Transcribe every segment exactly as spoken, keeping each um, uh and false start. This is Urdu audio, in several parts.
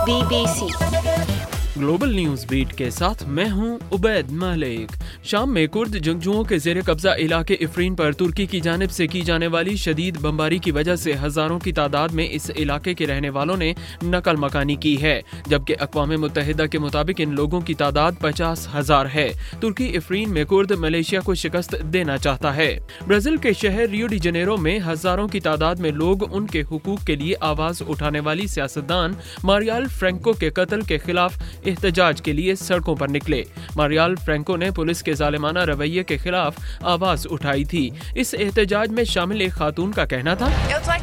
Be B C global news beat کے ساتھ میں ہوں عبید مالک۔ شام میں کرد جنگجوؤں کے زیر قبضہ علاقے عفرین پر ترکی کی جانب سے کی جانے والی شدید بمباری کی وجہ سے ہزاروں کی تعداد میں اس علاقے کے رہنے والوں نے نقل مکانی کی ہے، جبکہ اقوام متحدہ کے مطابق ان لوگوں کی تعداد پچاس ہزار ہے۔ ترکی عفرین میں کرد ملیشیا کو شکست دینا چاہتا ہے۔ برازیل کے شہر ریو ڈی جنیرو میں ہزاروں کی تعداد میں لوگ ان کے حقوق کے لیے آواز اٹھانے والی سیاستدان ماریال فرینکو کے قتل کے خلاف احتجاج کے لیے سڑکوں پر نکلے۔ ماریال فرینکو نے پولیس کے ظالمانہ رویے کے خلاف آواز اٹھائی تھی۔ اس احتجاج میں شامل ایک خاتون کا کہنا تھا،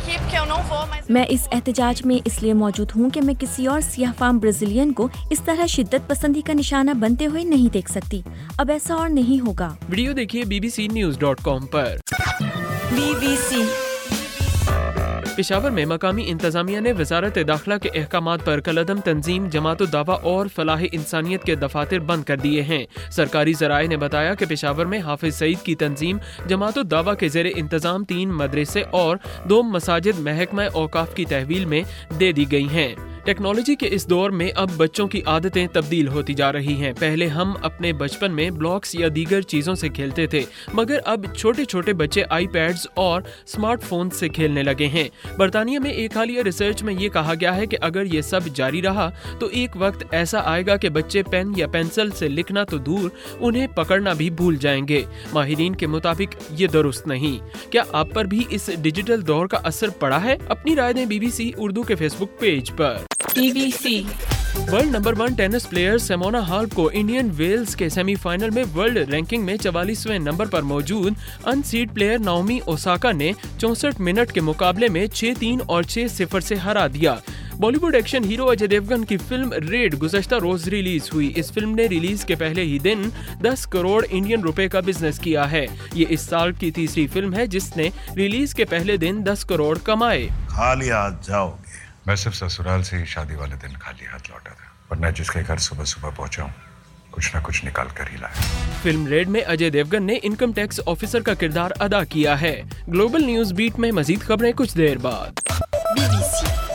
میں اس احتجاج میں اس لیے موجود ہوں کہ میں کسی اور سیاہ فام برازیلین کو اس طرح شدت پسندی کا نشانہ بنتے ہوئے نہیں دیکھ سکتی۔ اب ایسا اور نہیں ہوگا۔ ویڈیو دیکھیے B B C news dot com پر۔ بی بی سی پشاور میں مقامی انتظامیہ نے وزارت داخلہ کے احکامات پر کالعدم تنظیم جماعت الدعوہ اور فلاح انسانیت کے دفاتر بند کر دیے ہیں۔ سرکاری ذرائع نے بتایا کہ پشاور میں حافظ سعید کی تنظیم جماعت الدعوہ کے زیر انتظام تین مدرسے اور دو مساجد محکمہ اوقاف کی تحویل میں دے دی گئی ہیں۔ ٹیکنالوجی کے اس دور میں اب بچوں کی عادتیں تبدیل ہوتی جا رہی ہیں۔ پہلے ہم اپنے بچپن میں بلاکس یا دیگر چیزوں سے کھیلتے تھے، مگر اب چھوٹے چھوٹے بچے آئی پیڈز اور اسمارٹ فون سے کھیلنے لگے ہیں۔ برطانیہ میں ایک حالیہ ریسرچ میں یہ کہا گیا ہے کہ اگر یہ سب جاری رہا تو ایک وقت ایسا آئے گا کہ بچے پین یا پینسل سے لکھنا تو دور، انہیں پکڑنا بھی بھول جائیں گے۔ ماہرین کے مطابق یہ درست نہیں۔ کیا آپ پر بھی اس ڈیجیٹل دور کا اثر پڑا ہے؟ اپنی رائے دیں بی بی سی اردو کے فیس بک پیج پر۔ B B C world number one tennis player Simona Halep کو انڈین ویلز کے سیمی فائنل میں ورلڈ رینکنگ میں چوالیسویں نمبر پر موجود unseeded player Naomi Osaka نے چونسٹھ منٹ کے مقابلے میں چھ تین اور چھ صفر سے ہرا دیا۔ Bollywood action hero Ajay Devgn کی فلم ریڈ گزشتہ روز ریلیز ہوئی۔ اس فلم نے ریلیز کے پہلے ہی دن دس کروڑ انڈین روپے کا بزنس کیا ہے۔ یہ اس سال کی تیسری فلم ہے جس نے ریلیز کے پہلے دن دس کروڑ کمائے۔ خالی ہاتھ جاؤ گے؟ میں صرف سسرال سے ہی شادی والے دن خالی ہاتھ لوٹا تھا، ورنہ جس کے گھر صبح صبح پہنچا ہوں کچھ نہ کچھ نکال کر ہی لایا۔ فلم ریڈ میں اجے دیوگن نے انکم ٹیکس آفیسر کا کردار ادا کیا ہے۔ گلوبل نیوز بیٹ میں مزید خبریں کچھ دیر بعد۔ Be B C